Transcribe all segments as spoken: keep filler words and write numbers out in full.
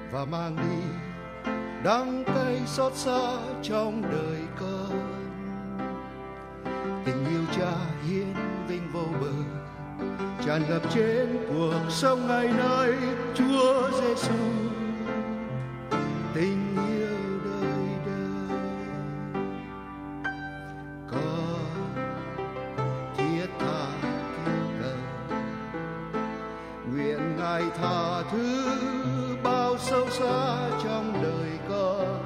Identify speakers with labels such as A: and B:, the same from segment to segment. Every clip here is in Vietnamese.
A: và mang đi đắng cay xót xa trong đời con. Tình yêu cha hiến vinh vô bờ tràn ngập trên cuộc sống ngày nay. Chúa Giêsu tình yêu đời đời, con thiết tha kính cầu nguyện Ngài tha thứ bao sâu xa trong đời con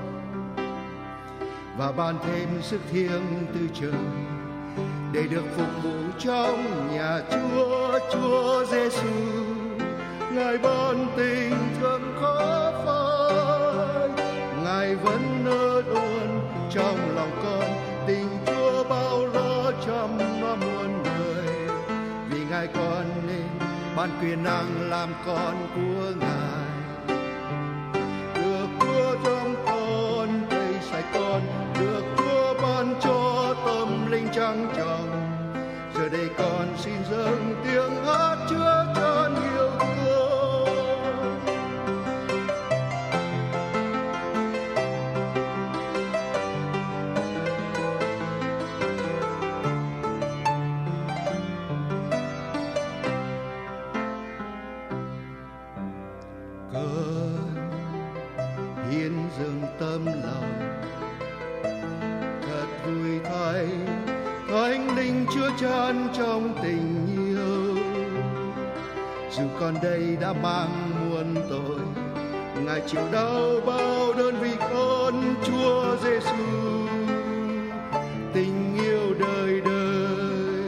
A: và ban thêm sức thiêng từ trời để được phục vụ trong nhà Chúa. Chúa Giêsu Ngài ban tình thương khó phai, Ngài vẫn nở luôn trong lòng con. Tình Chúa bao la trăm nó muôn người, vì Ngài con nên ban quyền năng làm con của Ngài. Được Chúa trong con cây sạch con, được Chúa ban cho tâm linh trắng tròng. Giờ đây con xin dâng tiếng hát chứa chan yêu thương. Con hiến dâng tâm lòng thật vui thay, Thánh Linh chứa chan trong tình yêu. Dù con đây đã mang muôn tội, Ngài chịu đau bao đơn vì con. Chúa Giêsu tình yêu đời đời,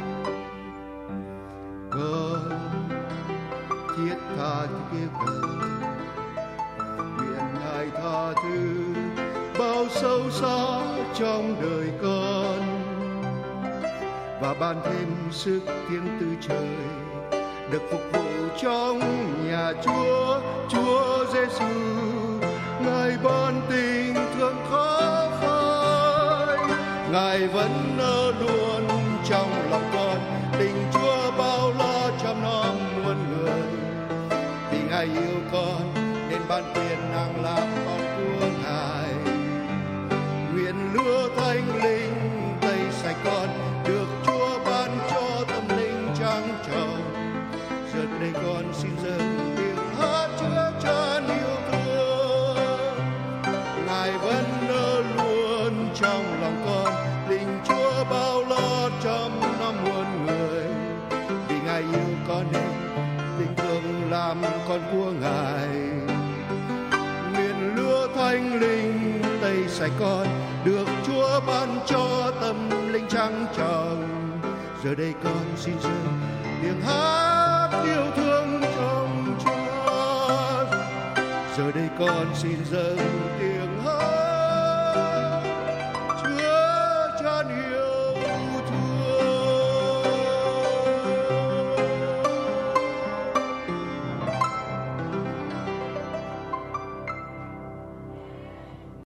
A: con thiết tha kêu cầu nguyện Ngài tha thứ bao sâu xa trong đời con và ban thêm sức thiêng từ trời được phục vụ trong nhà Chúa. Chúa Giêsu Ngài ban tình thương khó phai, Ngài vẫn nở luôn trong lòng con. Tình Chúa bao la trăm năm muôn người, vì Ngài yêu con nên ban quyền năng làm con của Ngài. Nguyện lửa Thánh Linh tẩy sạch con, được Chúa ban cho tâm linh trắng tròng. Giờ đây con xin dâng tiếng hát chứa chan yêu thương. Ngài vẫn nở luôn trong lòng con. Tình Chúa bao la trăm năm muôn người, vì Ngài yêu con nên tình thương làm con của Ngài. Nguyện lửa Thánh Linh tẩy sạch con, được Chúa ban cho tâm linh trắng tròng. Giờ đây con xin dâng tiếng hát yêu thương trong Chúa. Giờ đây con xin dâng tiếng hát chứa chan yêu